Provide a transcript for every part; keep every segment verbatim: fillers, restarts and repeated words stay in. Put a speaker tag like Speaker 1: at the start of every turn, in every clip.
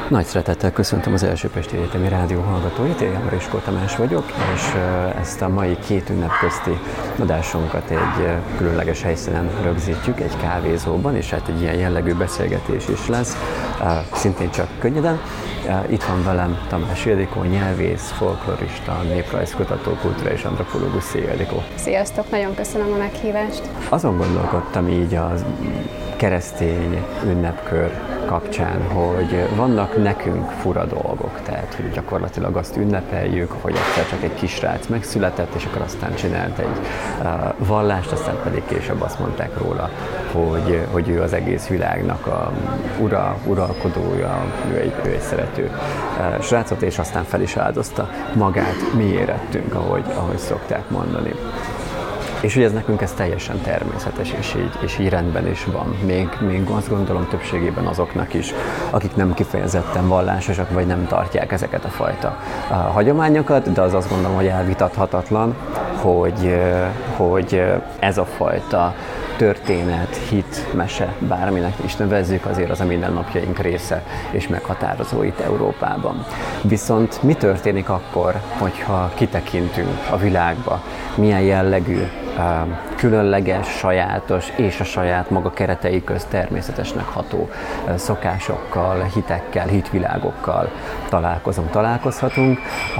Speaker 1: Nagy szeretettel köszöntöm az Első Pesti Egyetemi Rádió hallgatóit, én Jamriskó Tamás vagyok, és ezt a mai két ünnep közti adásunkat egy különleges helyszínen rögzítjük, egy kávézóban, és hát egy ilyen jellegű beszélgetés is lesz, szintén csak könnyeden. Itt van velem Tamás Ildikó, nyelvész, folklorista, néprajzkutató, kultúra és antropológus. Szia, Ildikó!
Speaker 2: Sziasztok, nagyon köszönöm a meghívást!
Speaker 1: Azon gondolkodtam így a keresztény ünnepkör kapcsán, hogy vannak nekünk fura dolgok, tehát hogy gyakorlatilag azt ünnepeljük, hogy egyszer csak egy kisrác megszületett, és akkor aztán csinált egy uh, vallást, aztán pedig később azt mondták róla, hogy, hogy ő az egész világnak a ura, uralkodója, ő egy, ő egy szerető uh, srácot, és aztán fel is áldozta magát, mi érettünk, ahogy, ahogy szokták mondani. És hogy ez nekünk ez teljesen természetes, és így, és így rendben is van. Még, még azt gondolom többségében azoknak is, akik nem kifejezetten vallásosak, vagy nem tartják ezeket a fajta uh, hagyományokat, de az azt gondolom, hogy elvitathatatlan, hogy, uh, hogy ez a fajta történet, hit, mese, bárminek is nevezzük, azért az a mindennapjaink része és meghatározó itt Európában. Viszont mi történik akkor, hogyha kitekintünk a világba, milyen jellegű, különleges, sajátos és a saját maga keretei közt természetesnek ható szokásokkal, hitekkel, hitvilágokkal találkozunk, találkozhatunk.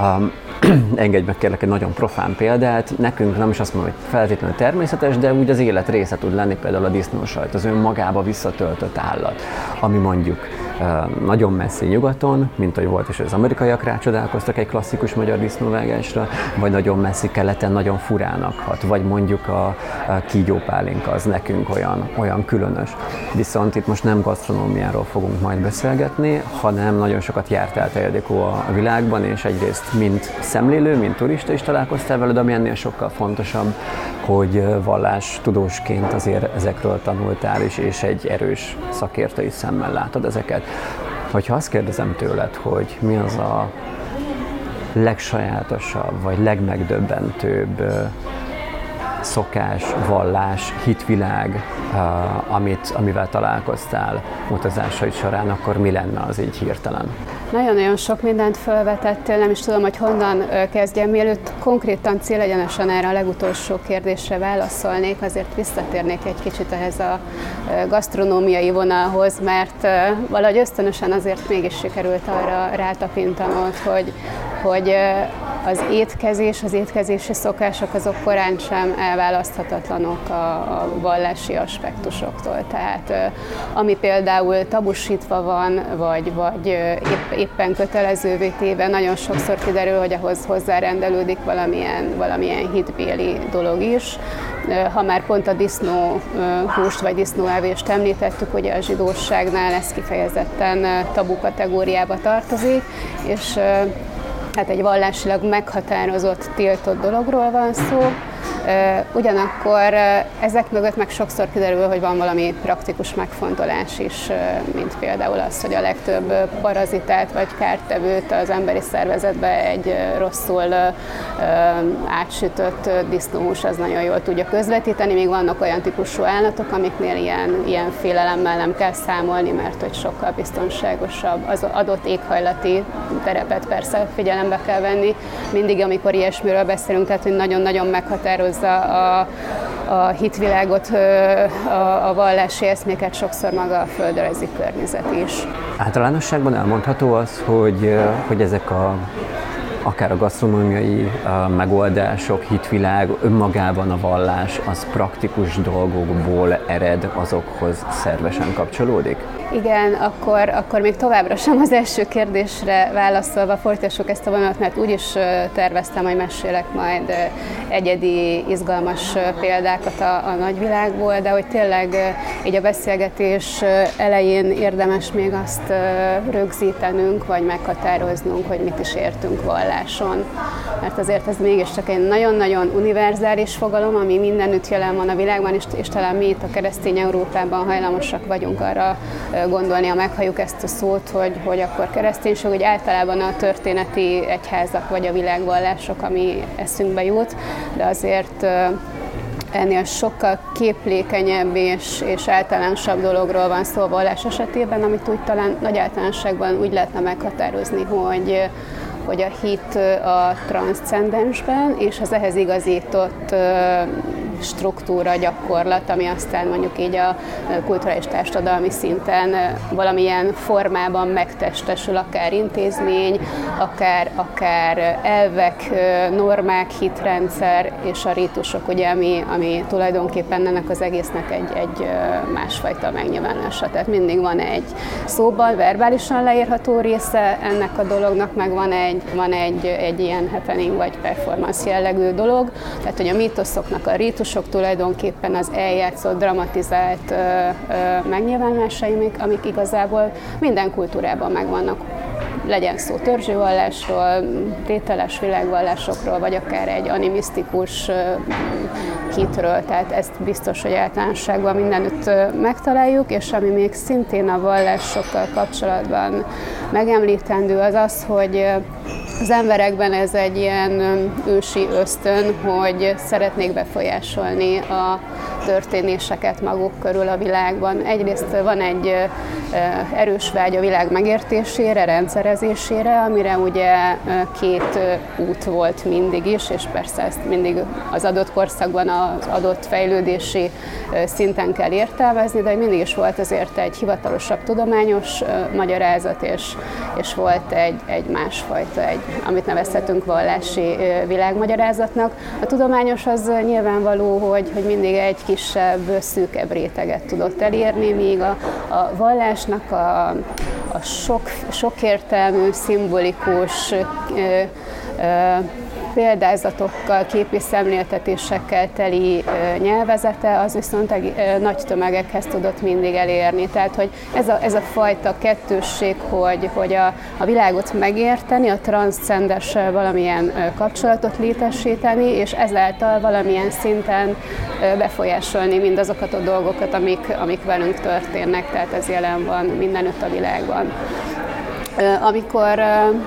Speaker 1: Engedj meg kérlek egy nagyon profán példát, nekünk nem is azt mondom, hogy feltétlenül természetes, de úgy az élet része tud lenni például a disznósajt, az önmagába visszatöltött állat, ami mondjuk nagyon messzi nyugaton, mint ahogy volt, és az amerikaiak rácsodálkoztak egy klasszikus magyar disznóvágásra, vagy nagyon messzi keleten nagyon furának hat, vagy mondjuk a, a kígyópálinka az nekünk olyan, olyan különös. Viszont itt most nem gasztronómiáról fogunk majd beszélgetni, hanem nagyon sokat jártál te, Ildikó, a világban, és egyrészt mind szemlélő, mint turista is találkoztál veled, ami ennél sokkal fontosabb, hogy vallástudósként azért ezekről tanultál is, és egy erős szakértői szemmel látod ezeket. Hogyha azt kérdezem tőled, hogy mi az a legsajátosabb, vagy legmegdöbbentőbb szokás, vallás, hitvilág, amit, amivel találkoztál utazásaid során, akkor mi lenne az így hirtelen?
Speaker 2: Nagyon-nagyon sok mindent felvetettél, nem is tudom, hogy honnan kezdjem. Mielőtt konkrétan célegyenesen erre a legutolsó kérdésre válaszolnék, azért visszatérnék egy kicsit ehhez a gasztronómiai vonalhoz, mert valahogy ösztönösen azért mégis sikerült arra rátapintanod, hogy, hogy az étkezés, az étkezési szokások azok korán sem elválaszthatatlanok a, a vallási aspektusoktól. Tehát ami például tabusítva van, vagy, vagy épp, éppen kötelezővé téve, nagyon sokszor kiderül, hogy ahhoz hozzárendelődik valamilyen, valamilyen hitbéli dolog is. Ha már pont a disznóhúst vagy disznóevést említettük, ugye a zsidóságnál ez kifejezetten tabu kategóriába tartozik, és hát egy vallásilag meghatározott, tiltott dologról van szó. Ugyanakkor ezek mögött meg sokszor kiderül, hogy van valami praktikus megfontolás is, mint például az, hogy a legtöbb parazitát vagy kártevőt az emberi szervezetbe egy rosszul átsütött disznóhús az nagyon jól tudja közvetíteni, még vannak olyan típusú állatok, amiknél ilyen, ilyen félelemmel nem kell számolni, mert hogy sokkal biztonságosabb. Az adott éghajlati terepet persze figyelembe kell venni, mindig amikor ilyesmiről beszélünk, tehát hogy nagyon-nagyon meghatározza a, a hitvilágot, a, a vallási eszméket sokszor maga a földrajzi környezet is.
Speaker 1: Általánosságban elmondható az, hogy, hogy ezek a akár a gasztronómiai megoldások, hitvilág, önmagában a vallás, az praktikus dolgokból ered, azokhoz szervesen kapcsolódik?
Speaker 2: Igen, akkor, akkor még továbbra sem az első kérdésre válaszolva folytassuk ezt a vonalat, mert úgy is terveztem, hogy mesélek majd egyedi, izgalmas példákat a, a nagyvilágból, de hogy tényleg így a beszélgetés elején érdemes még azt rögzítenünk, vagy meghatároznunk, hogy mit is értünk valláson. Mert azért ez mégiscsak egy nagyon-nagyon univerzális fogalom, ami mindenütt jelen van a világban, és, és talán mi itt a keresztény Európában hajlamosak vagyunk arra gondolni, ha meghalljuk ezt a szót, hogy, hogy akkor kereszténység, hogy általában a történeti egyházak vagy a világvallások, ami eszünkbe jut, de azért ennél sokkal képlékenyebb és, és általánosabb dologról van szó a vallás esetében, amit úgy talán nagy általánosságban úgy lehetne meghatározni, hogy, hogy a hit a transzcendensben és az ehhez igazított struktúra, gyakorlat, ami aztán mondjuk így a kulturális társadalmi szinten valamilyen formában megtestesül, akár intézmény, akár, akár elvek, normák, hitrendszer és a rítusok, ugye, ami, ami tulajdonképpen ennek az egésznek egy, egy másfajta megnyilvánulása. Tehát mindig van egy szóban, verbálisan leírható része ennek a dolognak, meg van egy, van egy, egy ilyen happening vagy performance jellegű dolog, tehát hogy a mítoszoknak a rítus sok tulajdonképpen az eljátszott, dramatizált ö, ö, megnyilvánulásai, amik igazából minden kultúrában megvannak. Legyen szó törzsivallásról, tételes világvallásokról, vagy akár egy animisztikus hitről, tehát ezt biztos, hogy általánosságban mindenütt megtaláljuk, és ami még szintén a vallásokkal kapcsolatban megemlítendő, az az, hogy az emberekben ez egy ilyen ősi ösztön, hogy szeretnék befolyásolni a történéseket maguk körül a világban. Egyrészt van egy erős vágy a világ megértésére, rendszerezésére, amire ugye két út volt mindig is, és persze ezt mindig az adott korszakban az adott fejlődési szinten kell értelmezni, de mindig is volt azért egy hivatalosabb tudományos magyarázat, és, és volt egy, egy másfajta, egy, amit nevezhetünk vallási világmagyarázatnak. A tudományos az nyilvánvaló, hogy, hogy mindig egy kisebb, szűkebb réteget tudott elérni, míg a, a vallásnak a, a sok, sokértelmű, szimbolikus ö, ö, példázatokkal, képi szemléltetésekkel teli nyelvezete, az viszont nagy tömegekhez tudott mindig elérni. Tehát, hogy ez a, ez a fajta kettősség, hogy, hogy a, a világot megérteni, a transzcendessel valamilyen kapcsolatot létesíteni, és ezáltal valamilyen szinten befolyásolni mindazokat a dolgokat, amik, amik velünk történnek, tehát ez jelen van mindenütt a világban. Amikor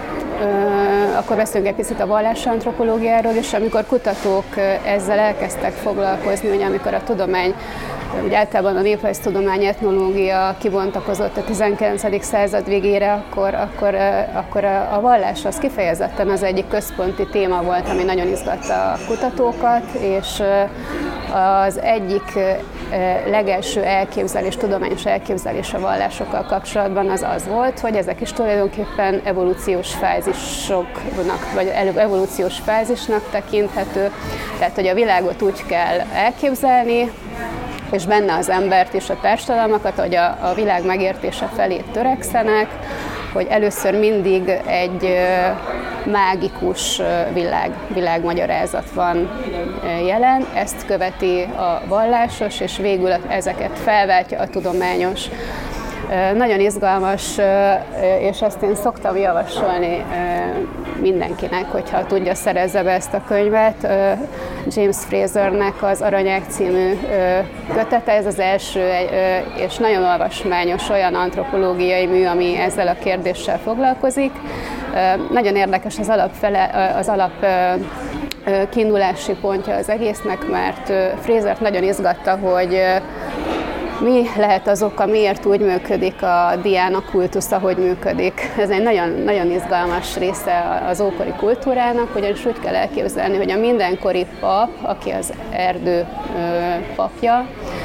Speaker 2: akkor beszélünk egy picit a vallásantropológiáról, és amikor kutatók ezzel elkezdtek foglalkozni, hogy amikor a tudomány, ugye általában a néprajztudomány, etnológia kibontakozott a tizenkilencedik század végére, akkor, akkor, akkor a vallás az kifejezetten az egyik központi téma volt, ami nagyon izgatta a kutatókat, és az egyik legelső elképzelés, tudományos elképzelés a vallásokkal kapcsolatban az az volt, hogy ezek is tulajdonképpen evolúciós fázisoknak, vagy evolúciós fázisnak tekinthető, tehát hogy a világot úgy kell elképzelni, és benne az embert és a társadalmakat, hogy a, a világ megértése felé törekszenek, hogy először mindig egy mágikus világ, világmagyarázat van jelen, ezt követi a vallásos, és végül ezeket felváltja a tudományos. Nagyon izgalmas, és ezt én szoktam javasolni mindenkinek, hogyha tudja, szerezze be ezt a könyvet. James Frasernek az Aranyág című kötete, ez az első, és nagyon olvasmányos olyan antropológiai mű, ami ezzel a kérdéssel foglalkozik. Nagyon érdekes az alap, fele, az alap kiindulási pontja az egésznek, mert Frasert nagyon izgatta, hogy mi lehet az oka, miért úgy működik a Diana kultusz, ahogy működik. Ez egy nagyon, nagyon izgalmas része az ókori kultúrának, ugyanis úgy kell elképzelni, hogy a mindenkori pap, aki az erdő papja,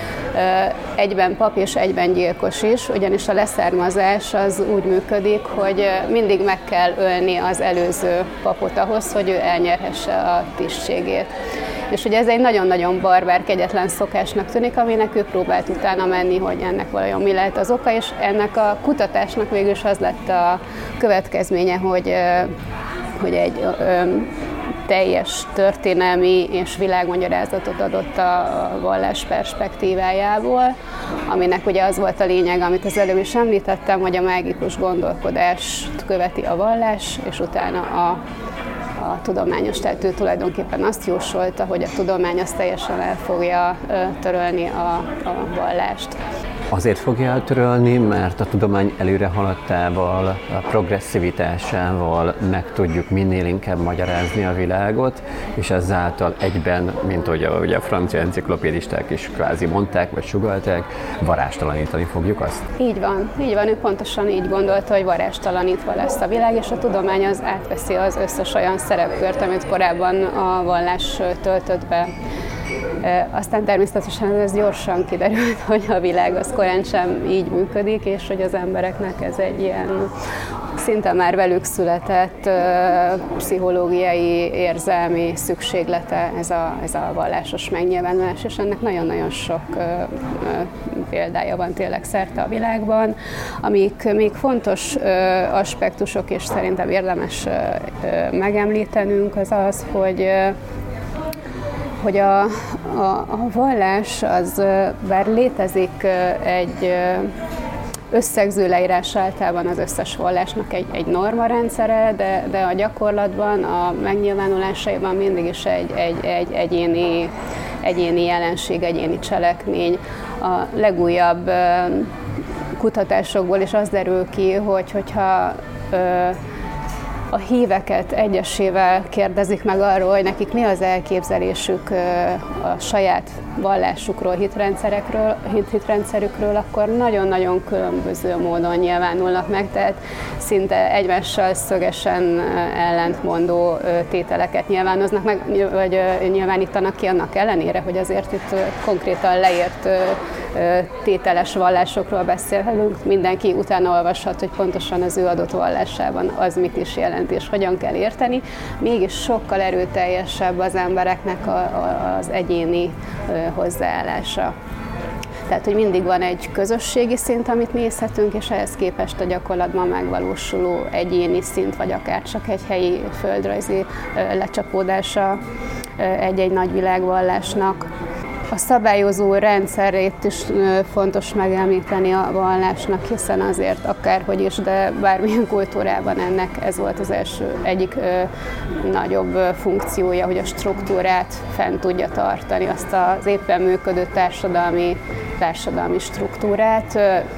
Speaker 2: egyben pap és egyben gyilkos is, ugyanis a leszármazás az úgy működik, hogy mindig meg kell ölni az előző papot ahhoz, hogy ő elnyerhesse a tisztségét. És ugye ez egy nagyon-nagyon barbár, kegyetlen szokásnak tűnik, aminek ő próbált utána menni, hogy ennek valajon mi lehet az oka, és ennek a kutatásnak végül is az lett a következménye, hogy, hogy egy teljes történelmi és világmagyarázatot adott a vallás perspektívájából, aminek ugye az volt a lényeg, amit az előbb is említettem, hogy a mágikus gondolkodást követi a vallás, és utána a a tudományos, tehát ő tulajdonképpen azt jósolta, hogy a tudomány azt teljesen el fogja törölni a, a vallást.
Speaker 1: azért fogja eltörölni, mert a tudomány előre haladtával, a progresszivitásával meg tudjuk minél inkább magyarázni a világot, és ezáltal egyben, mint ahogy a, ugye a francia enciklopédisták is kvázi mondták, vagy sugallták, varástalanítani fogjuk azt?
Speaker 2: Így van, így van, ő pontosan így gondolta, hogy varástalanítva lesz a világ, és a tudomány az átveszi az összes olyan szerepkört, amit korábban a vallás töltött be. Aztán természetesen ez gyorsan kiderült, hogy a világ az korán sem így működik, és hogy az embereknek ez egy ilyen szinte már velük született pszichológiai, érzelmi szükséglete, ez a, ez a vallásos megnyilvánulás, és ennek nagyon-nagyon sok példája van tényleg szerte a világban. Amik még fontos aspektusok, és szerintem érdemes megemlítenünk, az az, hogy hogy a, a, a vallás az, bár létezik egy összegző leírás általában az összes vallásnak egy, egy normarendszere, de, de a gyakorlatban, a megnyilvánulásaiban mindig is egy, egy, egy egyéni, egyéni jelenség, egyéni cselekmény. A legújabb kutatásokból is az derül ki, hogy hogyha a híveket egyesével kérdezik meg arról, hogy nekik mi az elképzelésük a saját vallásukról, hitrendszerekről, hitrendszerükről, akkor nagyon-nagyon különböző módon nyilvánulnak meg, tehát szinte egymással szögesen ellentmondó tételeket nyilvánoznak meg, vagy nyilvánítanak ki annak ellenére, hogy azért itt konkrétan leírt tételes vallásokról beszélhetünk. Mindenki utána olvashat, hogy pontosan az ő adott vallásában az mit is jelent és hogyan kell érteni. Mégis sokkal erőteljesebb az embereknek a, a, az egyéni hozzáállása. Tehát, hogy mindig van egy közösségi szint, amit nézhetünk, és ehhez képest a gyakorlatban megvalósuló egyéni szint, vagy akár csak egy helyi földrajzi lecsapódása egy-egy nagy világvallásnak. A szabályozó rendszerét is fontos megemlíteni a vallásnak, hiszen azért akárhogy is, de bármilyen kultúrában ennek ez volt az első egyik ö, nagyobb funkciója, hogy a struktúrát fent tudja tartani, azt az éppen működő társadalmi, társadalmi struktúrát.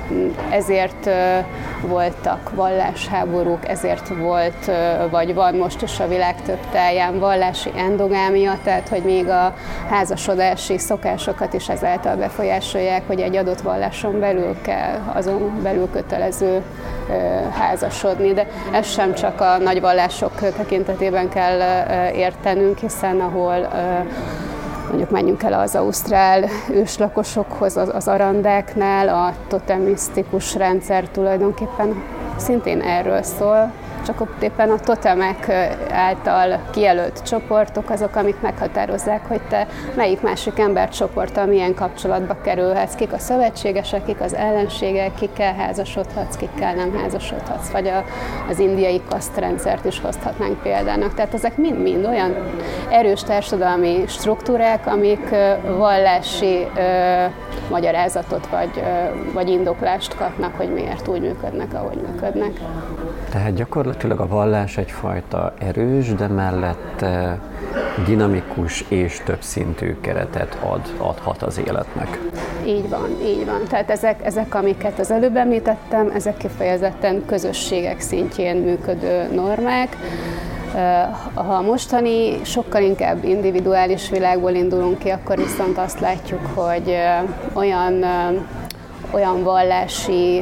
Speaker 2: Ezért voltak vallásháborúk, ezért volt, vagy van most is a világ több táján vallási endogámia, tehát hogy még a házasodási szokásokat is ezáltal befolyásolják, hogy egy adott valláson belül kell, azon belül kötelező házasodni. De ez sem csak a nagy vallások tekintetében kell értenünk, hiszen ahol mondjuk menjünk el az ausztrál őslakosokhoz, az, az arandáknál, a totemisztikus rendszer tulajdonképpen szintén erről szól, csak ott éppen a totemek által kijelölt csoportok azok, amik meghatározzák, hogy te melyik másik embercsoporttal milyen kapcsolatba kerülhetsz, kik a szövetségesek, kik az ellenségek, kikkel házasodhatsz, kikkel nem házasodhatsz, vagy a, az indiai kasztrendszert is hozhatnánk példának. Tehát ezek mind-mind olyan erős társadalmi struktúrák, amik vallási ö, magyarázatot vagy, ö, vagy indoklást kapnak, hogy miért úgy működnek, ahogy működnek.
Speaker 1: Tehát gyakorlatilag a vallás egyfajta erős, de mellette dinamikus és többszintű keretet ad, adhat az életnek.
Speaker 2: Így van, így van. Tehát ezek, ezek, amiket az előbb említettem, ezek kifejezetten közösségek szintjén működő normák. Ha a mostani sokkal inkább individuális világból indulunk ki, akkor viszont azt látjuk, hogy olyan, olyan vallási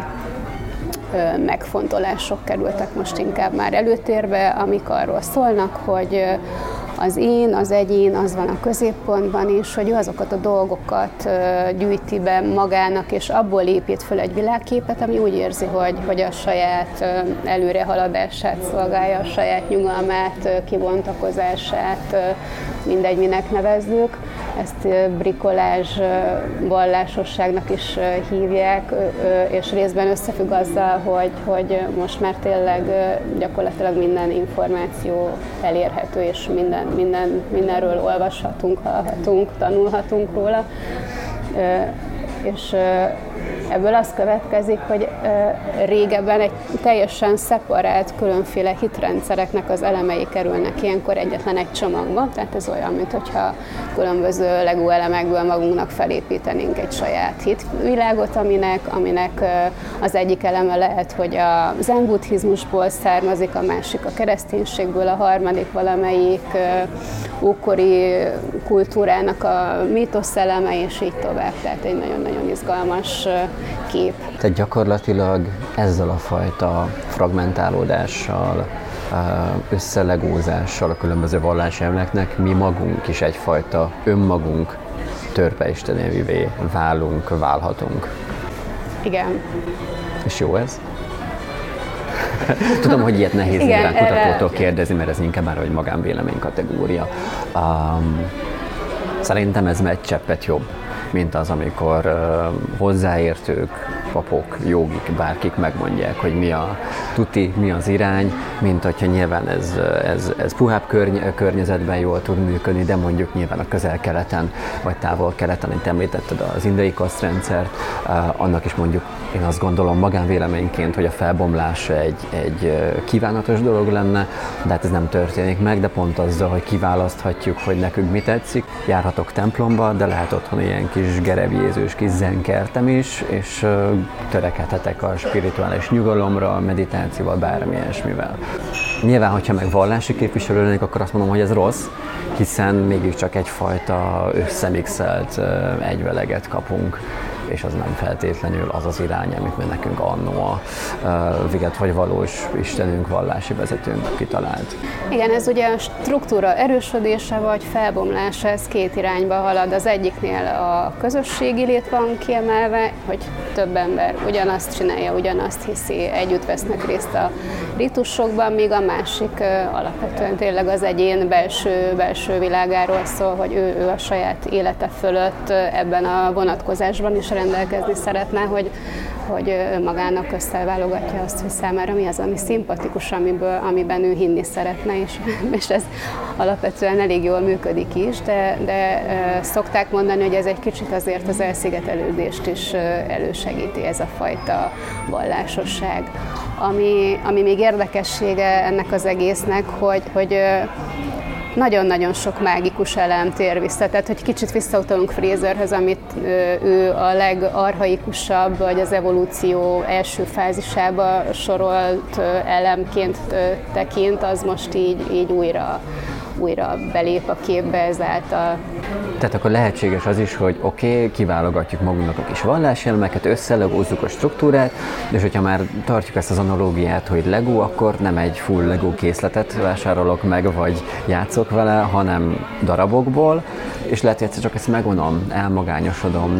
Speaker 2: megfontolások kerültek most inkább már előtérbe, amik arról szólnak, hogy az én, az egyén, az van a középpontban is, hogy ő azokat a dolgokat gyűjti be magának, és abból épít föl egy világképet, ami úgy érzi, hogy, hogy a saját előrehaladását szolgálja, a saját nyugalmát, kibontakozását, mindegy, minek nevezzük. Ezt brikolázs vallásosságnak is hívják, és részben összefügg azzal, hogy, hogy most már tényleg gyakorlatilag minden információ elérhető, és minden, minden, mindenről olvashatunk, hallhatunk, tanulhatunk róla. és ebből az következik, hogy régebben egy teljesen szeparált, különféle hitrendszereknek az elemei kerülnek ilyenkor egyetlen egy csomagba, tehát ez olyan, mintha különböző Lego elemekből magunknak felépítenénk egy saját hitvilágot, aminek, aminek az egyik eleme lehet, hogy a zen buddhizmusból származik, a másik a kereszténységből, a harmadik valamelyik ókori kultúrának a mítosz eleme, és így tovább. Tehát egy nagyon-nagyon izgalmas kép.
Speaker 1: Tehát gyakorlatilag ezzel a fajta fragmentálódással, összelegózással a különböző valláselveknek mi magunk is egyfajta önmagunk törpeistenévé válunk, válhatunk.
Speaker 2: Igen.
Speaker 1: És jó ez? Tudom, hogy ilyet nehéz
Speaker 2: Igen,
Speaker 1: nyilván kutatótól kérdezni, mert ez inkább már egy magánvélemény kategória. Um, szerintem ez egy cseppet jobb, mint az, amikor uh, hozzáértők, papok, jogik, bárkik megmondják, hogy mi a tuti, mi az irány, mint hogyha nyilván ez, ez, ez puhább körny- környezetben jól tud működni, de mondjuk nyilván a közel-keleten, vagy távol-keleten, mint említetted az indiai kasztrendszert, uh, annak is mondjuk én azt gondolom magánvéleményként, hogy a felbomlás egy, egy kívánatos dolog lenne, de hát ez nem történik meg, de pont azzal, hogy kiválaszthatjuk, hogy nekünk mi tetszik. Járhatok templomba, de lehet otthon ilyen kis gerebjézős kis zenkertem is, és uh, törekedhetek a spirituális nyugalomra, a meditációval, bármi ilyesmivel. Nyilván, hogyha meg vallási képviselő lennék, akkor azt mondom, hogy ez rossz, hiszen mégiscsak egyfajta összemixelt uh, egyveleget kapunk, és az nem feltétlenül az az irány, amit mi nekünk annó a uh, viget vagy valós Istenünk, vallási vezetőnk kitalált.
Speaker 2: Igen, ez ugye a struktúra erősödése vagy felbomlása, ez két irányba halad. Az egyiknél a közösségi lét van kiemelve, hogy több ember ugyanazt csinálja, ugyanazt hiszi, együtt vesznek részt a ritusokban, míg a másik uh, alapvetően tényleg az egyén belső, belső világáról szól, hogy ő, ő a saját élete fölött uh, ebben a vonatkozásban is rendelkezni szeretne, hogy, hogy magának összeválogatja azt, hogy számára mi az, ami szimpatikus, amiből, amiben ő hinni szeretne, és, és ez alapvetően elég jól működik is, de, de szokták mondani, hogy ez egy kicsit azért az elszigetelődést is elősegíti, ez a fajta vallásosság. Ami, ami még érdekessége ennek az egésznek, hogy, hogy nagyon-nagyon sok mágikus elem tér vissza, tehát hogy kicsit visszautalunk Fraserhez, amit ő a legarchaikusabb, vagy az evolúció első fázisába sorolt elemként tekint, az most így, így újra, újra belép a képbe ezáltal.
Speaker 1: Tehát akkor lehetséges az is, hogy oké, okay, kiválogatjuk magunknak a kis valláselmeket, összelegózzuk a struktúrát, és hogyha már tartjuk ezt az analógiát, hogy Lego, akkor nem egy full Lego készletet vásárolok meg, vagy játszok vele, hanem darabokból, és lehet, hogy egyszer csak ezt megunom, elmagányosodom,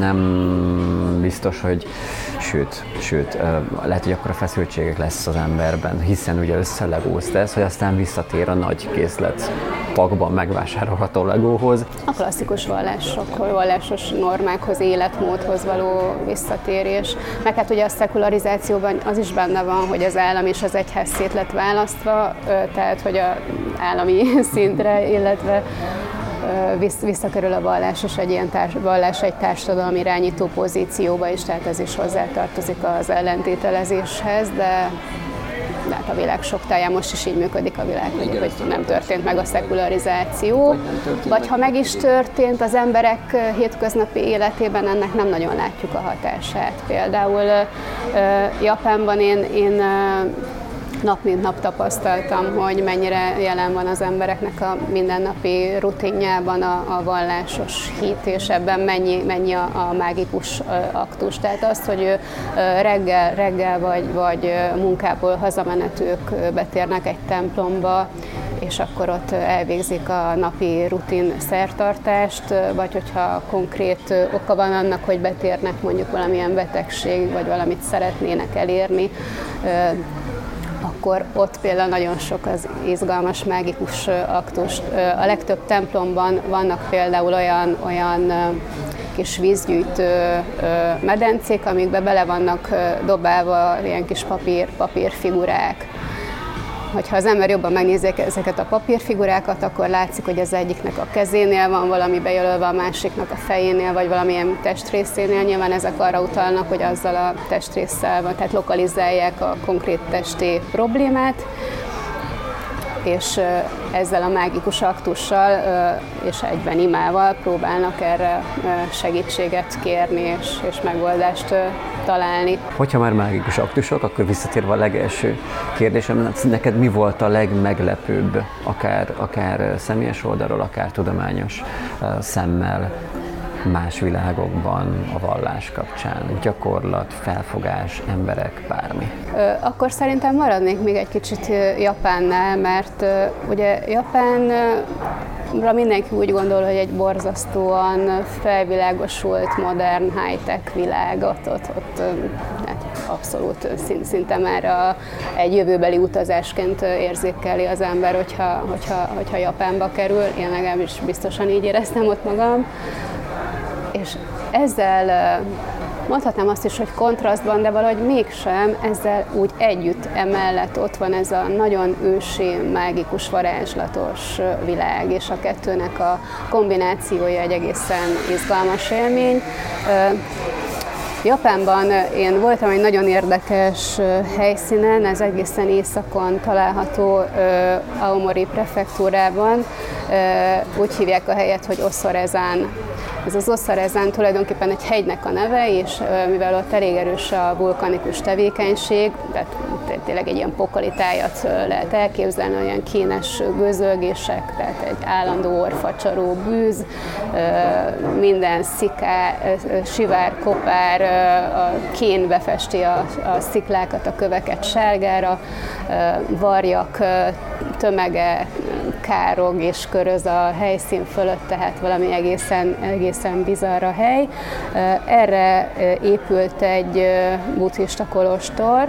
Speaker 1: nem biztos, hogy sőt, sőt, lehet, hogy akkor a feszültségek lesz az emberben, hiszen ugye összelegózta ez, hogy aztán visszatér a nagy készlet pakban megvásárolható Legóhoz.
Speaker 2: A klasszikus vallásokhoz, vallásos normákhoz, életmódhoz való visszatérés. Meg hát ugye a szekularizációban az is benne van, hogy az állam és az egyház szét lett választva, tehát hogy az állami szintre, illetve visszakerül a vallás, és egy ilyen társ, vallás egy társadalmi irányító pozícióba is, tehát ez is hozzátartozik az ellentételezéshez, de de hát a világ sok táján most is így működik a világ, hogy, hogy nem történt meg a szekularizáció, vagy ha meg is történt, az emberek hétköznapi életében ennek nem nagyon látjuk a hatását. Például Japánban én, én nap mint nap tapasztaltam, hogy mennyire jelen van az embereknek a mindennapi rutinjában a, a vallásos hit, és ebben mennyi, mennyi a, a mágikus aktus. Tehát azt, hogy ő reggel, reggel vagy, vagy munkából hazamenetők betérnek egy templomba, és akkor ott elvégzik a napi rutin szertartást, vagy hogyha konkrét oka van annak, hogy betérnek mondjuk valamilyen betegség, vagy valamit szeretnének elérni, akkor ott például nagyon sok az izgalmas, mágikus aktus. A legtöbb templomban vannak például olyan, olyan kis vízgyűjtő medencék, amikbe bele vannak dobálva ilyen kis papír, papírfigurák. hogyha az ember jobban megnézi ezeket a papírfigurákat, akkor látszik, hogy az egyiknek a kezénél van valami bejelölve, a másiknak a fejénél, vagy valamilyen testrészénél. Nyilván ezek arra utalnak, hogy azzal a testrésszel, tehát lokalizálják a konkrét testi problémát, és ezzel a mágikus aktussal és egyben imával próbálnak erre segítséget kérni és, és megoldást találni.
Speaker 1: Hogyha már mágikus aktusok, akkor visszatérve a legelső kérdésem, neked mi volt a legmeglepőbb, akár, akár személyes oldalról, akár tudományos szemmel más világokban, a vallás kapcsán, gyakorlat, felfogás, emberek, bármi?
Speaker 2: Akkor szerintem maradnék még egy kicsit Japánnál, mert ugye Japánra mindenki úgy gondol, hogy egy borzasztóan felvilágosult, modern, high-tech világ, ott, ott, ott abszolút szinte már a, egy jövőbeli utazásként érzékeli az ember, hogyha, hogyha, hogyha Japánba kerül. Én legalábbis biztosan így éreztem ott magam. És ezzel mondhatnám azt is, hogy kontrasztban, de valahogy mégsem, ezzel úgy együtt emellett ott van ez a nagyon ősi, mágikus, varázslatos világ, és a kettőnek a kombinációja egy egészen izgalmas élmény. Japánban én voltam egy nagyon érdekes helyszínen, ez egészen északon található, Aomori prefektúrában, úgy hívják a helyet, hogy Osorezan. Ez az Osorezan tulajdonképpen egy hegynek a neve, és mivel ott elég erős a vulkanikus tevékenység, tehát tényleg egy ilyen pokolitájat lehet elképzelni, olyan kénes gőzölgések, tehát egy állandó orfacsaró bűz, minden sziká, sivár, kopár, a kén befesti a, a sziklákat, a köveket sárgára, varjak tömege károg és köröz a helyszín fölött, tehát valami egészen, egészen bizarr a hely. Erre épült egy buddhista kolostor,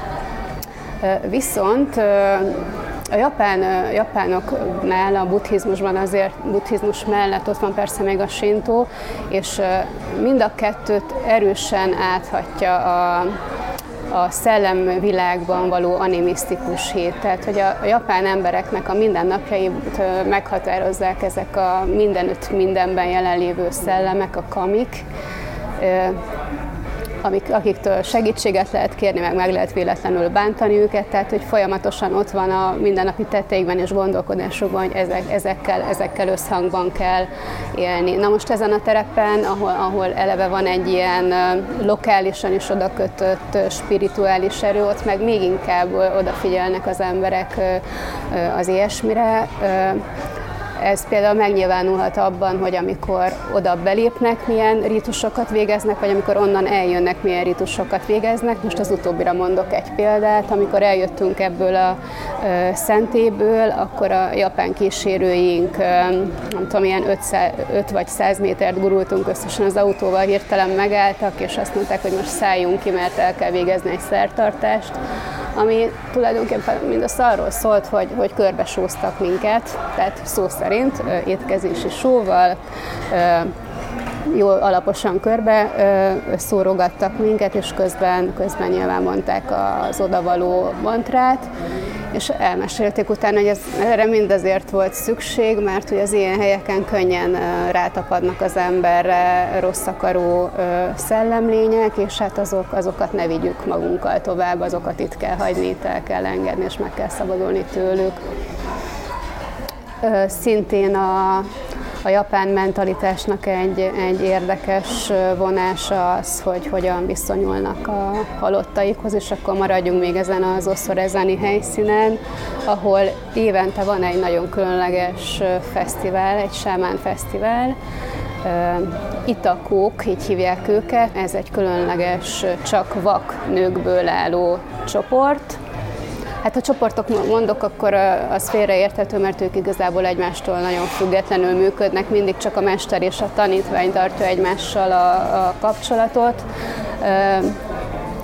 Speaker 2: viszont a japán, japánoknál a buddhizmusban azért, buddhizmus mellett ott van persze még a sintó, és mind a kettőt erősen áthatja a a szellemvilágban való animisztikus hét. Tehát, hogy a, a japán embereknek a mindennapjait meghatározzák ezek a mindenütt mindenben jelenlévő szellemek, a kamik, amik, akiktől segítséget lehet kérni, meg meg lehet véletlenül bántani őket, tehát hogy folyamatosan ott van a mindennapi tetteikben és gondolkodásokban, hogy ezek, ezekkel, ezekkel összhangban kell élni. Na most ezen a terepen, ahol, ahol eleve van egy ilyen lokálisan is odakötött spirituális erő, ott meg még inkább odafigyelnek az emberek az ilyesmire. Ez például megnyilvánulhat abban, hogy amikor oda belépnek, milyen rítusokat végeznek, vagy amikor onnan eljönnek, milyen rítusokat végeznek. Most az utóbbira mondok egy példát. Amikor eljöttünk ebből a ö, szentélyből, akkor a japán kísérőink, ö, nem tudom, ilyen öt vagy száz métert gurultunk összesen az autóval, hirtelen megálltak, és azt mondták, hogy most szálljunk ki, mert el kell végezni egy szertartást, ami tulajdonképpen mindaz arról szólt, hogy, hogy körbesóztak minket, tehát szó szerint étkezési sóval, jól alaposan körbe szórogattak minket, és közben, közben nyilván mondták az odavaló mantrát, és elmesélték utána, hogy ez, erre mind azért volt szükség, mert hogy az ilyen helyeken könnyen rátapadnak az emberre rossz akaró szellemlények, és hát azok, azokat ne vigyük magunkkal tovább, azokat itt kell hagyni, itt el kell engedni, és meg kell szabadulni tőlük. Szintén a A japán mentalitásnak egy, egy érdekes vonása az, hogy hogyan viszonyulnak a halottaikhoz, és akkor maradjunk még ezen az Osorezani helyszínen, ahol évente van egy nagyon különleges fesztivál, egy sámán fesztivál. Itakók, így hívják őket, ez egy különleges, csak vak nőkből álló csoport. Hát ha csoportok mondok, akkor az félreérthető, mert ők igazából egymástól nagyon függetlenül működnek, mindig csak a mester és a tanítvány tartja egymással a, a kapcsolatot.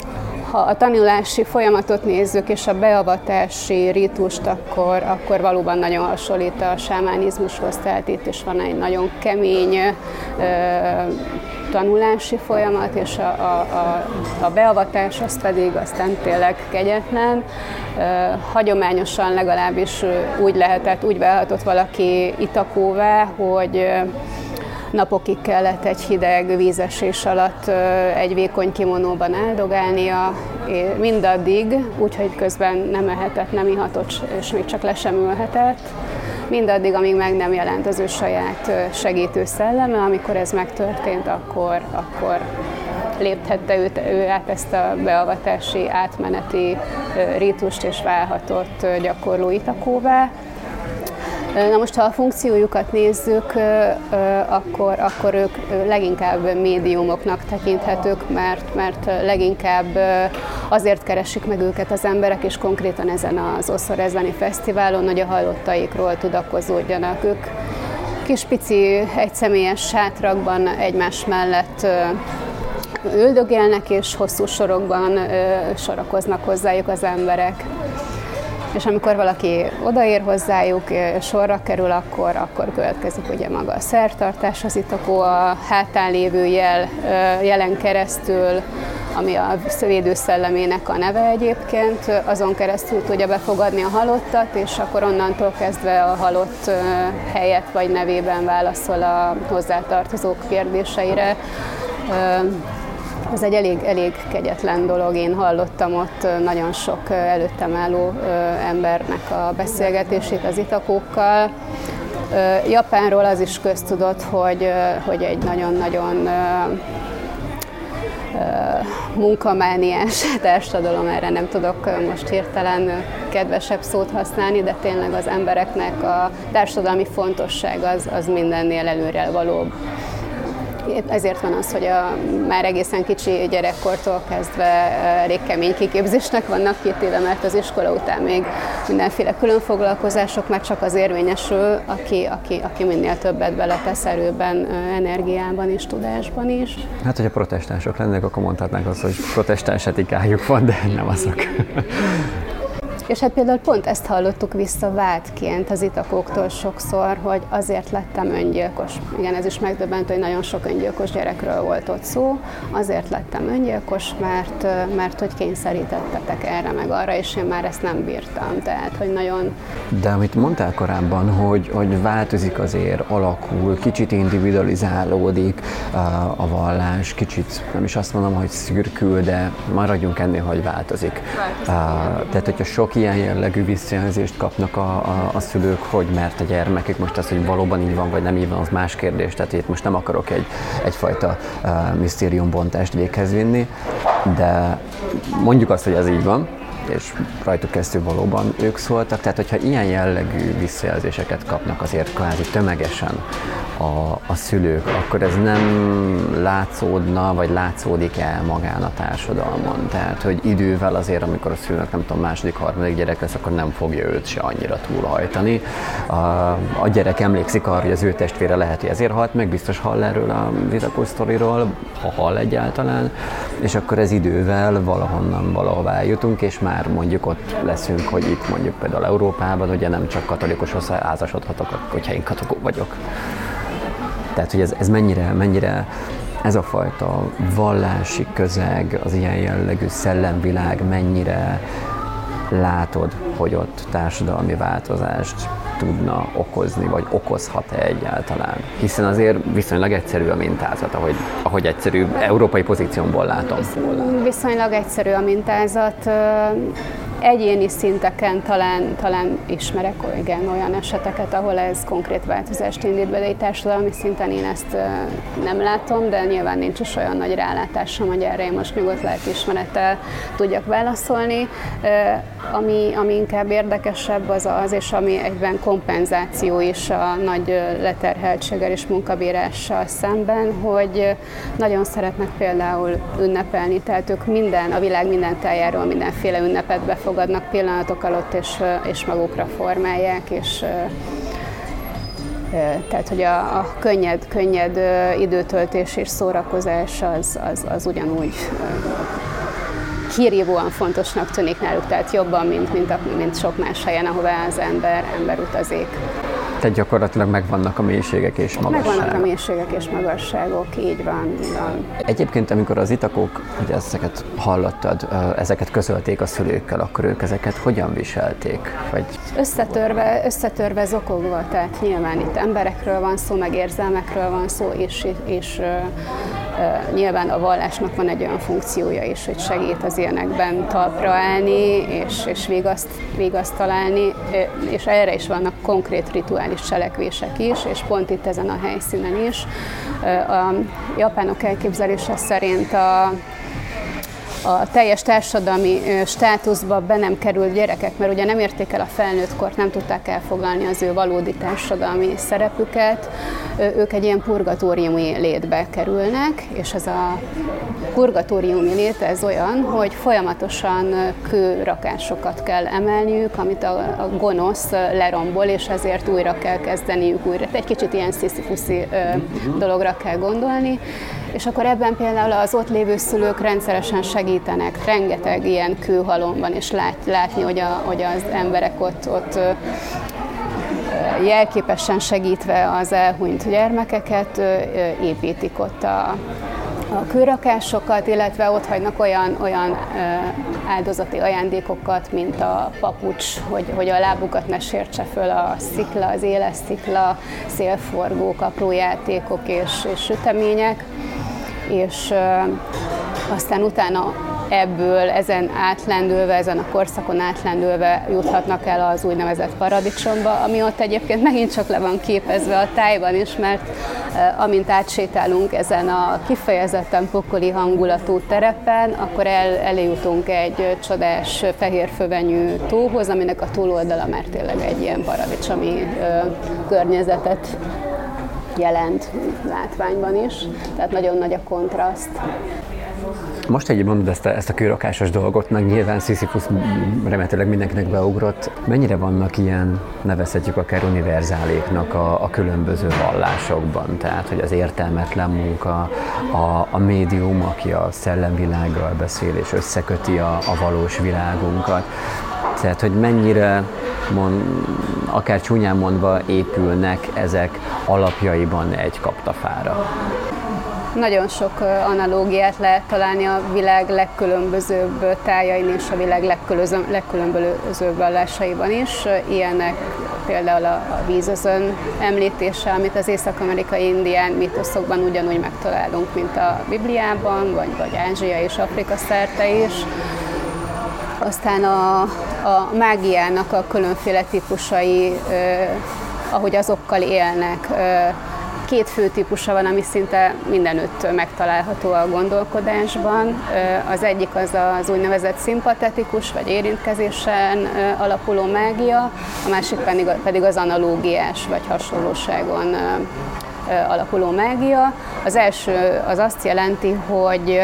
Speaker 2: ha a tanulási folyamatot nézzük, és a beavatási rítust, akkor, akkor valóban nagyon hasonlít a sámánizmushoz, tehát itt is van egy nagyon kemény ö, tanulási folyamat, és a, a, a, a beavatás az pedig aztán tényleg kegyetlen. Ö, hagyományosan legalábbis úgy lehetett, úgy válhatott valaki itakóvá, hogy napokig kellett egy hideg vízesés alatt egy vékony kimonóban áldogálnia, mindaddig, úgyhogy közben nem ehetett, nem ihatott, és még csak le sem ülhetett, mindaddig, amíg meg nem jelent az ő saját segítő szelleme. Amikor ez megtörtént, akkor, akkor lépthette ő, ő át ezt a beavatási átmeneti rítust, és válhatott gyakorló itakóvá. Na most, ha a funkciójukat nézzük, akkor, akkor ők leginkább médiumoknak tekinthetők, mert, mert leginkább azért keresik meg őket az emberek, és konkrétan ezen az Oszorezani Fesztiválon, hogy a halottaikról tudakozódjanak. Ők kis pici egyszemélyes sátrakban egymás mellett üldögélnek, és hosszú sorokban sorakoznak hozzájuk az emberek. És amikor valaki odaér hozzájuk, sorra kerül, akkor, akkor következik ugye maga a szertartás, az itakó, a hátán lévő jel, jelen keresztül, ami a védőszellemének a neve egyébként, azon keresztül tudja befogadni a halottat, és akkor onnantól kezdve a halott helyet vagy nevében válaszol a hozzátartozók kérdéseire. Ez egy elég, elég kegyetlen dolog, én hallottam ott nagyon sok előttem álló embernek a beszélgetését az itakókkal. Japánról az is köztudott, hogy, hogy egy nagyon-nagyon munkamániás társadalom, erre nem tudok most hirtelen kedvesebb szót használni, de tényleg az embereknek a társadalmi fontosság az, az mindennél előre valóbb. Ezért van az, hogy a már egészen kicsi gyerekkortól kezdve elég kemény kiképzésnek vannak kitéve, mert az iskola után még mindenféle különfoglalkozások már csak az érvényesül, aki, aki, aki minél többet beletesz erőben, energiában és tudásban is.
Speaker 1: Hát, hogy a protestánsok lennék, akkor mondhatnánk azt, hogy protestáns etikájuk van, de nem azok.
Speaker 2: És hát például pont ezt hallottuk vissza vádként az itakóktól sokszor, hogy azért lettem öngyilkos. Igen, ez is megdöbbentő, hogy nagyon sok öngyilkos gyerekről volt ott szó. Azért lettem öngyilkos, mert, mert hogy kényszerítettetek erre meg arra, és én már ezt nem bírtam. Tehát, hogy nagyon...
Speaker 1: De amit mondtál korábban, hogy, hogy változik azért, alakul, kicsit individualizálódik a vallás, kicsit nem is azt mondom, hogy szürkül, de maradjunk ennél, hogy változik. változik. Tehát, hogyha sok ilyen jellegű visszajelzést kapnak a, a, a szülők, hogy mert a gyermekük most az, hogy valóban így van, vagy nem így van, az más kérdés. Tehát itt most nem akarok egy, egyfajta uh, misztériumbontást véghez vinni, de mondjuk azt, hogy ez így van, és rajtuk keresztül valóban ők szóltak. Tehát, hogyha ilyen jellegű visszajelzéseket kapnak azért kvázi tömegesen a, a szülők, akkor ez nem látszódna, vagy látszódik el magán a társadalmon. Tehát, hogy idővel azért, amikor a szülőnek nem tudom, második, harmadik gyerek lesz, akkor nem fogja őt se annyira túlhajtani. A, a gyerek emlékszik arra, hogy az ő testvére lehet, hogy ezért halt meg, biztos hall erről a itakos sztoriról, ha hall egyáltalán, és akkor ez idővel valahonnan valahová jutunk, és már mondjuk ott leszünk, hogy itt mondjuk például Európában, ugye nem csak katolikushoz házasodhatok, hogyha én katolikó vagyok. Tehát, hogy ez, ez mennyire, mennyire ez a fajta vallási közeg, az ilyen jellegű szellemvilág, mennyire látod, hogy ott társadalmi változást tudna okozni, vagy okozhat-e egyáltalán? Hiszen azért viszonylag egyszerű a mintázat, ahogy, ahogy egyszerű európai pozíciómból látom.
Speaker 2: Viszonylag egyszerű a mintázat. Egyéni szinteken talán, talán ismerek igen, olyan eseteket, ahol ez konkrét változást indít be, de egy társadalmi szinten én ezt nem látom, de nyilván nincs is olyan nagy rálátásom, hogy erre én most nyugodt lelkiismerettel tudjak válaszolni. Ami, ami inkább érdekesebb az az, és ami egyben kompenzáció is a nagy leterheltséggel és munkabírással szemben, hogy nagyon szeretnek például ünnepelni, tehát ők minden, a világ minden tájáról mindenféle ünnepet befogadnak pillanatok alatt, és, és magukra formálják, és tehát, hogy a, a könnyed, könnyed időtöltés és szórakozás az, az, az ugyanúgy hírhívóan fontosnak tűnik náluk, tehát jobban, mint, mint, a, mint sok más helyen, ahová az ember, ember utazik.
Speaker 1: Tehát gyakorlatilag megvannak a mélységek és magasságok.
Speaker 2: Megvannak a mélységek és magasságok, így van, így van.
Speaker 1: Egyébként, amikor az itakok, hogy ezeket hallottad, ezeket közölték a szülőkkel, akkor ők ezeket hogyan viselték? Vagy... Összetörve,
Speaker 2: összetörve zokogva, tehát nyilván itt emberekről van szó, meg érzelmekről van szó, és, és uh, nyilván a vallásnak van egy olyan funkciója is, hogy segít az ilyenekben talpra állni, és, és vigaszt, vigaszt találni, és erre is vannak konkrét rituális cselekvések is, és pont itt ezen a helyszínen is. A japánok elképzelése szerint a a teljes társadalmi státuszba be nem került gyerekek, mert ugye nem érték el a felnőttkort, nem tudták elfoglalni az ő valódi társadalmi szerepüket, ők egy ilyen purgatóriumi létbe kerülnek, és ez a purgatóriumi lét ez olyan, hogy folyamatosan kőrakásokat kell emelniük, amit a, a gonosz lerombol, és ezért újra kell kezdeniük újra. Egy kicsit ilyen sziszifuszi dologra kell gondolni, és akkor ebben például az ott lévő szülők rendszeresen segítenek, rengeteg ilyen kőhalom van, és lát, látni, hogy, a, hogy az emberek ott, ott jelképesen segítve az elhunyt gyermekeket építik ott a, a kőrakásokat, illetve ott hagynak olyan, olyan áldozati ajándékokat, mint a papucs, hogy, hogy a lábukat ne sértse föl a szikla, az éles szikla, szélforgók, apró játékok és, és sütemények. És uh, aztán utána ebből, ezen átlendülve, ezen a korszakon átlendülve juthatnak el az úgynevezett paradicsomba, ami ott egyébként megint csak le van képezve a tájban is, mert uh, amint átsétálunk ezen a kifejezetten pokoli hangulatú terepen, akkor el, eljutunk egy csodás fehérfövenyű tóhoz, aminek a túloldala már tényleg egy ilyen paradicsomi uh, környezetet jelent látványban is, tehát nagyon nagy a kontraszt.
Speaker 1: Most, hogy mondod ezt a, ezt a kőrakásos dolgot, meg nyilván Sisyphus remélhetőleg mindenkinek beugrott. Mennyire vannak ilyen, nevezhetjük akár univerzáléknak a, a különböző vallásokban? Tehát, hogy az értelmetlen munka, a, a médium, aki a szellemvilággal beszél és összeköti a, a valós világunkat. Tehát, hogy mennyire, mond, akár csúnyán mondva épülnek ezek alapjaiban egy kaptafára.
Speaker 2: Nagyon sok analógiát lehet találni a világ legkülönbözőbb tájain és a világ legkülönbözőbb vallásaiban is. Ilyenek például a, a vízözön említése, amit az észak-amerikai indián mítoszokban ugyanúgy megtalálunk, mint a Bibliában, vagy, vagy Ázsia és Afrika szerte is. Aztán a, a mágiának a különféle típusai, eh, ahogy azokkal élnek, eh, két fő típusa van, ami szinte mindenütt megtalálható a gondolkodásban. Eh, az egyik az az úgynevezett szimpatetikus, vagy érintkezésen eh, alapuló mágia, a másik pedig, pedig az analógiás, vagy hasonlóságon eh, eh, alapuló mágia. Az első az azt jelenti, hogy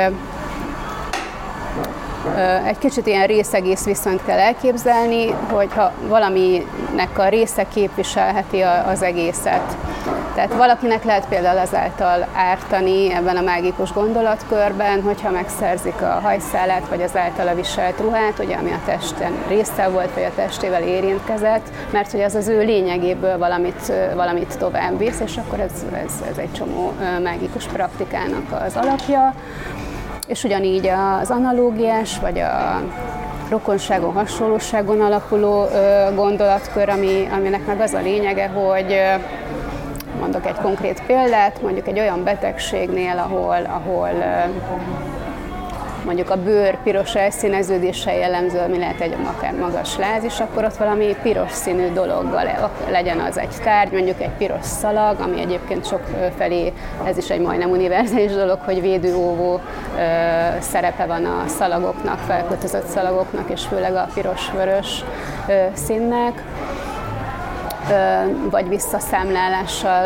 Speaker 2: egy kicsit ilyen részegész viszonyt kell elképzelni, hogyha valaminek a része képviselheti az egészet. Tehát valakinek lehet például azáltal ártani ebben a mágikus gondolatkörben, hogyha megszerzik a hajszálát, vagy az általa viselt ruhát, ugye, ami a testen része volt, vagy a testével érintkezett, mert hogy az az ő lényegéből valamit, valamit tovább visz, és akkor ez, ez, ez egy csomó mágikus praktikának az alapja. És ugyanígy az analógiás, vagy a rokonságon, hasonlóságon alapuló gondolatkör, ami, aminek meg az a lényege, hogy mondok egy konkrét példát, mondjuk egy olyan betegségnél, ahol, ahol mondjuk a bőr piros elszíneződése jellemző, ami lehet egy akár magas láz is, akkor ott valami piros színű dologgal legyen az egy tárgy, mondjuk egy piros szalag, ami egyébként sok felé, ez is egy majdnem univerzális dolog, hogy védőóvó szerepe van a szalagoknak, felkötözött szalagoknak, és főleg a piros-vörös színnek. Vagy visszaszámlálással,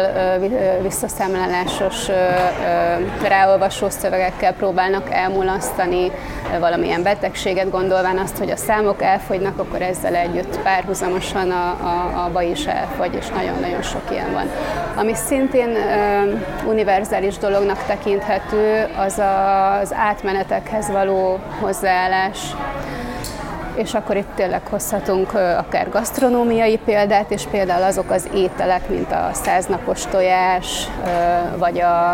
Speaker 2: visszaszámlálásos ráolvasó szövegekkel próbálnak elmulasztani valamilyen betegséget, gondolván azt, hogy a számok elfogynak, akkor ezzel együtt párhuzamosan a, a, a baj is elfogy, és nagyon-nagyon sok ilyen van. Ami szintén uh, univerzális dolognak tekinthető, az az átmenetekhez való hozzáállás. És akkor itt tényleg hozhatunk akár gasztronómiai példát, és például azok az ételek, mint a száznapos tojás, vagy a,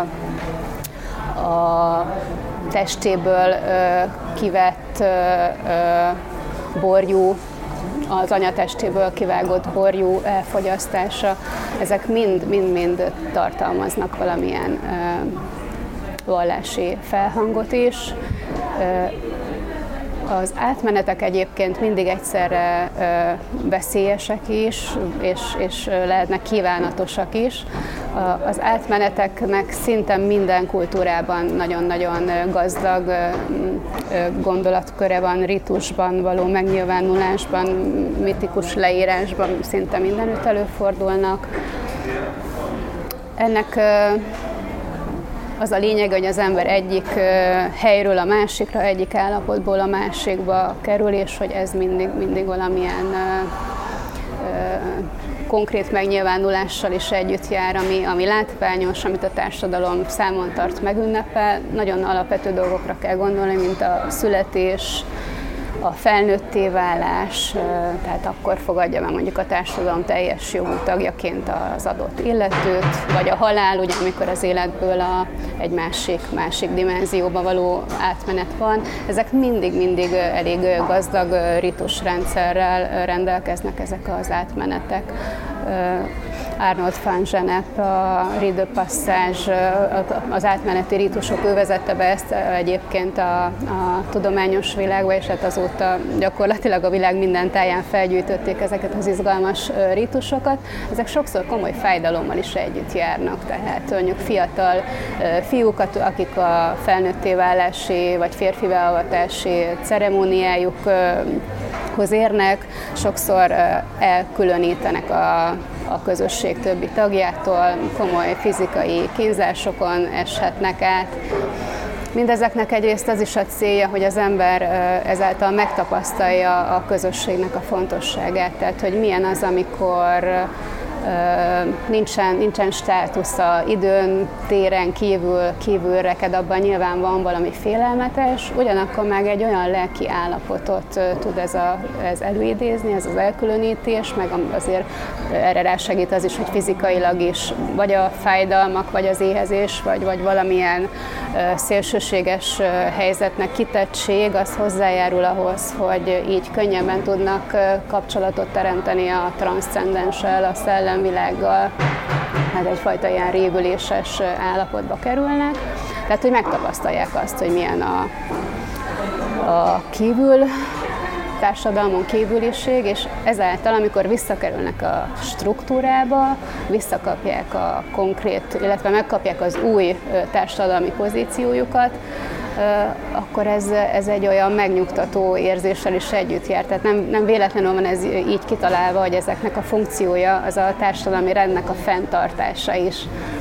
Speaker 2: a testéből kivett borjú, az anyatestéből kivágott borjú elfogyasztása, ezek mind-mind tartalmaznak valamilyen vallási felhangot is. Az átmenetek egyébként mindig egyszerre ö, veszélyesek is, és, és lehetnek kívánatosak is. Az átmeneteknek szinte minden kultúrában nagyon-nagyon gazdag ö, gondolatköre van, ritusban való megnyilvánulásban, mitikus leírásban szinte mindenütt előfordulnak. Ennek ö, az a lényeg, hogy az ember egyik helyről a másikra, egyik állapotból a másikba kerül, és hogy ez mindig, mindig valamilyen ö, ö, konkrét megnyilvánulással is együtt jár, ami, ami látványos, amit a társadalom számon tart, megünnepel. Nagyon alapvető dolgokra kell gondolni, mint a születés, a felnőtté válás, tehát akkor fogadja be mondjuk a társadalom teljes jogú tagjaként az adott illetőt, vagy a halál, ugye, amikor az életből a, egy másik, másik dimenzióba való átmenet van. Ezek mindig-mindig elég gazdag ritusrendszerrel rendelkeznek ezek az átmenetek. Arnold van Gennep, a Rite de Passage, az átmeneti ritusok, ő vezette be ezt egyébként a, a tudományos világba, és hát azóta gyakorlatilag a világ minden táján felgyűjtötték ezeket az izgalmas ritusokat. Ezek sokszor komoly fájdalommal is együtt járnak, tehát mondjuk fiatal fiúkat, akik a felnőtté válási vagy férfi beavatási ceremóniájukhoz érnek, sokszor elkülönítenek a a közösség többi tagjától, komoly fizikai kínzásokon eshetnek át. Mindezeknek egyrészt az is a célja, hogy az ember ezáltal megtapasztalja a közösségnek a fontosságát, tehát hogy milyen az, amikor nincsen, nincsen státusza, időn, téren kívül, kívül reked, abban nyilván van valami félelmetes, ugyanakkor meg egy olyan lelki állapotot tud ez, a, ez előidézni, ez az elkülönítés, meg azért erre rásegít az is, hogy fizikailag is vagy a fájdalmak, vagy az éhezés, vagy, vagy valamilyen szélsőséges helyzetnek kitettség, az hozzájárul ahhoz, hogy így könnyebben tudnak kapcsolatot teremteni a transzcendenssel, a szellemvilággal, hát egyfajta ilyen régüléses állapotba kerülnek. Tehát, hogy megtapasztalják azt, hogy milyen a, a kívül, társadalmon kívüliség, és ezáltal, amikor visszakerülnek a struktúrába, visszakapják a konkrét, illetve megkapják az új társadalmi pozíciójukat, akkor ez, ez egy olyan megnyugtató érzéssel is együtt jár. Tehát nem, nem véletlenül van ez így kitalálva, hogy ezeknek a funkciója az a társadalmi rendnek a fenntartása is.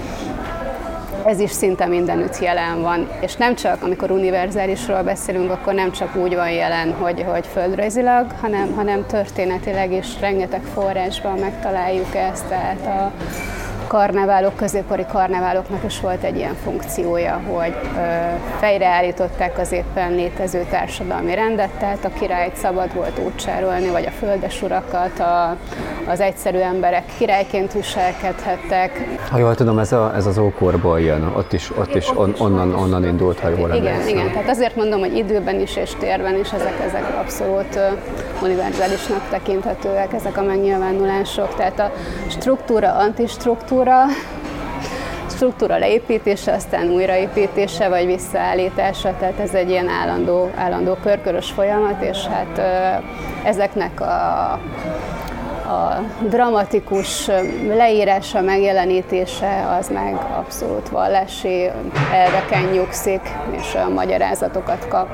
Speaker 2: Ez is szinte mindenütt jelen van, és nem csak, amikor univerzálisról beszélünk, akkor nem csak úgy van jelen, hogy, hogy földrajzilag, hanem, hanem történetileg is rengeteg forrásban megtaláljuk ezt, tehát a karneválok, középkori karneváloknak is volt egy ilyen funkciója, hogy ö, fejreállították az éppen létező társadalmi rendet, tehát a királyt szabad volt útcsárolni, vagy a földesurakat, a, az egyszerű emberek királyként viselkedhettek.
Speaker 1: Ha jól tudom, ez, a, ez az ókorból jön, ott is, ott is on, onnan, onnan indult, ha jól
Speaker 2: Igen,
Speaker 1: emlékszem.
Speaker 2: igen, tehát azért mondom, hogy időben is és térben is ezek, ezek abszolút univerzálisnak tekinthetőek, ezek a megnyilvánulások, tehát a struktúra, antistruktúra, struktúra leépítése, aztán újraépítése vagy visszaállítása, tehát ez egy ilyen állandó, állandó körkörös folyamat, és hát ezeknek a, a dramatikus leírása, megjelenítése az meg abszolút vallási elveken nyugszik, és olyan magyarázatokat kap.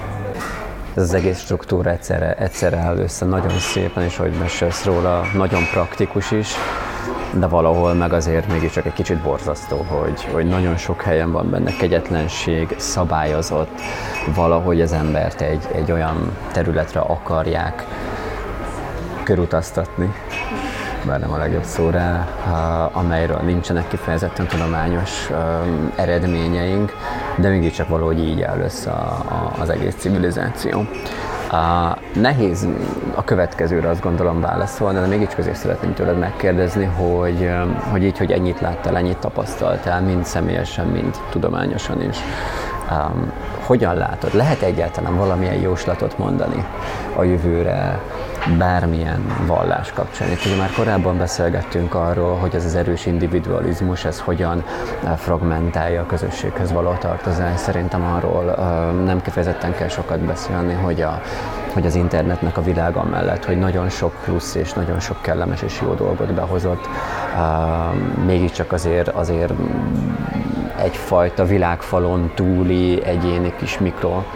Speaker 1: Ez az egész struktúra egyszerre, egyszerre áll össze nagyon szépen, és ahogy mesélsz róla, nagyon praktikus is. de valahol meg azért mégiscsak egy kicsit borzasztó, hogy, hogy nagyon sok helyen van benne kegyetlenség, szabályozott, valahogy az embert egy, egy olyan területre akarják körutaztatni, bár nem a legjobb szó rá, amelyről nincsenek kifejezetten tudományos eredményeink, de mégiscsak valahogy így áll össze a, a, az egész civilizáció. Uh, nehéz a következőre azt gondolom válaszolni, de mégis azért szeretném tőled megkérdezni, hogy, hogy így, hogy ennyit láttál, ennyit tapasztaltál, mind személyesen, mind tudományosan is. Um, hogyan látod? Lehet egyáltalán valamilyen jóslatot mondani a jövőre, bármilyen vallás kapcsán? Itt ugye már korábban beszélgettünk arról, hogy ez az erős individualizmus, ez hogyan fragmentálja a közösséghez való tartozást. Szerintem arról uh, nem kifejezetten kell sokat beszélni, hogy, a, hogy az internetnek a világa mellett, hogy nagyon sok plusz és nagyon sok kellemes és jó dolgot behozott, uh, mégiscsak azért, azért egyfajta világfalon túli egyéni kis mikro uh,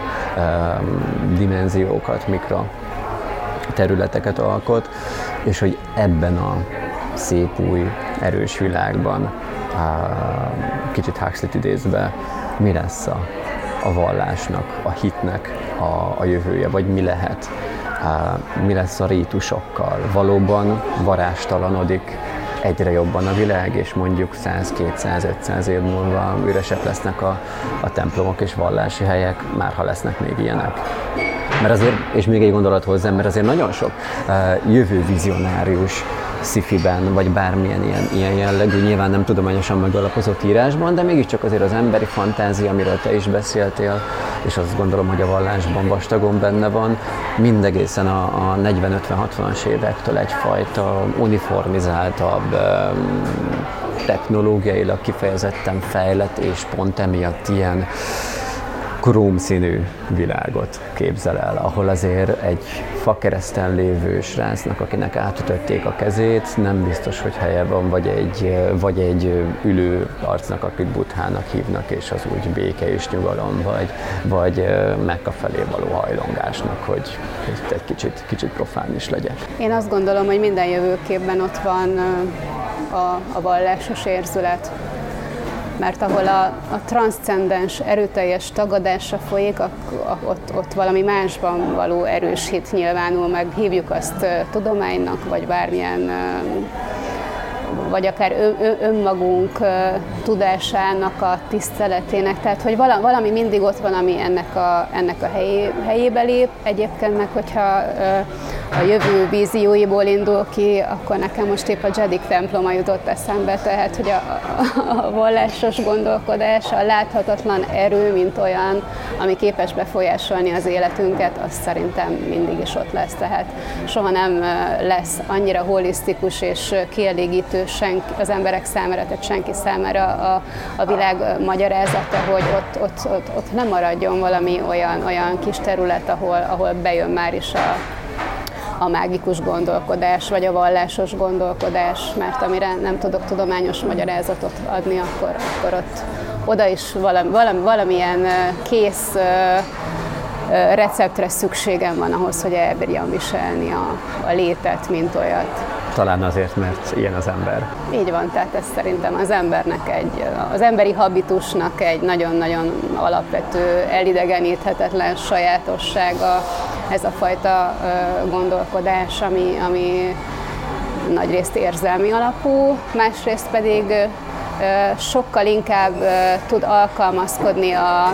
Speaker 1: dimenziókat, mikro területeket alkot, és hogy ebben a szép új, erős világban, kicsit Huxley-t idézve, mi lesz a, a vallásnak, a hitnek a, a jövője, vagy mi lehet, mi lesz a rítusokkal. Valóban varázstalanodik egyre jobban a világ, és mondjuk száz, kétszáz, ötszáz év múlva üresek lesznek a, a templomok és vallási helyek, már ha lesznek még ilyenek. Mert azért, és még egy gondolat hozzám, mert azért nagyon sok uh, jövővizionárius sci-fiben, vagy bármilyen ilyen, ilyen jellegű, nyilván nem tudományosan megalapozott írásban, de mégiscsak azért az emberi fantázia, amiről te is beszéltél, és azt gondolom, hogy a vallásban vastagon benne van, mindegészen a, a negyven ötven hatvanas évektől egyfajta uniformizáltabb, um, technológiailag kifejezetten fejlett, és pont emiatt ilyen krómszínű világot képzel el, ahol azért egy fakereszten lévő srácnak, akinek átütötték a kezét, nem biztos, hogy helye van, vagy egy, vagy egy ülő arcnak, akit Buddhának hívnak, és az úgy béke és nyugalom, vagy, vagy Mekka felé való hajlongásnak, hogy egy kicsit, kicsit profán is legyek.
Speaker 2: Én azt gondolom, hogy minden jövőképben ott van a, a vallásos érzület. Mert ahol a, a transzcendens, erőteljes tagadásra folyik, a, a, ott, ott valami másban való erős hit nyilvánul meg, hívjuk azt uh, tudománynak, vagy bármilyen, uh, vagy akár ő, ő, önmagunk uh, tudásának a tiszteletének, tehát hogy vala, valami mindig ott van, ami ennek a, ennek a helyé, helyébe lép. Egyébként meg, hogyha uh, a jövő vízióiból indul ki, akkor nekem most épp a Jedik temploma jutott eszembe, tehát hogy a, a, a vallásos gondolkodás, a láthatatlan erő, mint olyan, ami képes befolyásolni az életünket, az szerintem mindig is ott lesz. Tehát soha nem lesz annyira holisztikus és kielégítő senki, az emberek számára, tehát senki számára a, a világ magyarázata, hogy ott, ott, ott, ott nem maradjon valami olyan, olyan kis terület, ahol, ahol bejön már is a a mágikus gondolkodás, vagy a vallásos gondolkodás, mert amire nem tudok tudományos magyarázatot adni, akkor, akkor ott oda is valami, valami, valamilyen kész receptre szükségem van ahhoz, hogy elbírjam viselni a, a létet, mint olyat.
Speaker 1: Talán azért, mert ilyen az ember.
Speaker 2: Így van, tehát ez szerintem az embernek egy, az emberi habitusnak egy nagyon-nagyon alapvető, elidegeníthetetlen sajátossága, ez a fajta gondolkodás, ami, ami nagyrészt érzelmi alapú, másrészt pedig sokkal inkább tud alkalmazkodni a,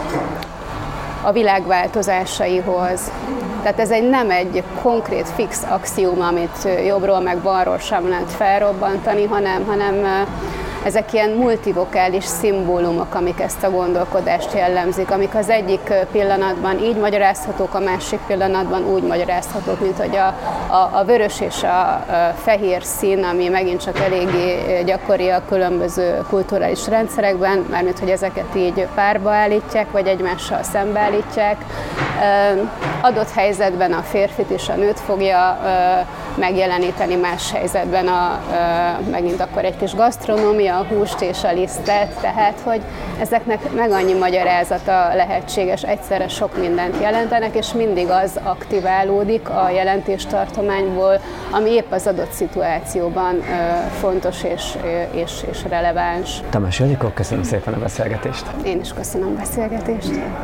Speaker 2: a világ változásaihoz. Tehát ez egy, nem egy konkrét fix axióm, amit jobbról meg balról sem lehet felrobbantani, hanem, hanem ezek ilyen multivokális szimbólumok, amik ezt a gondolkodást jellemzik, amik az egyik pillanatban így magyarázhatók, a másik pillanatban úgy magyarázhatók, mint hogy a, a, a vörös és a fehér szín, ami megint csak eléggé gyakori a különböző kulturális rendszerekben, mármint hogy ezeket így párba állítják, vagy egymással szembeállítják. Adott helyzetben a férfit és a nőt fogja megjeleníteni más helyzetben a, megint akkor egy kis gasztronómia, a húst és a lisztet, tehát hogy ezeknek meg annyi magyarázata lehetséges, egyszerre sok mindent jelentenek, és mindig az aktiválódik a jelentéstartományból, ami épp az adott szituációban fontos és, és, és releváns.
Speaker 1: Tamás Ildikó, köszönöm szépen a beszélgetést.
Speaker 2: Én is köszönöm a beszélgetést.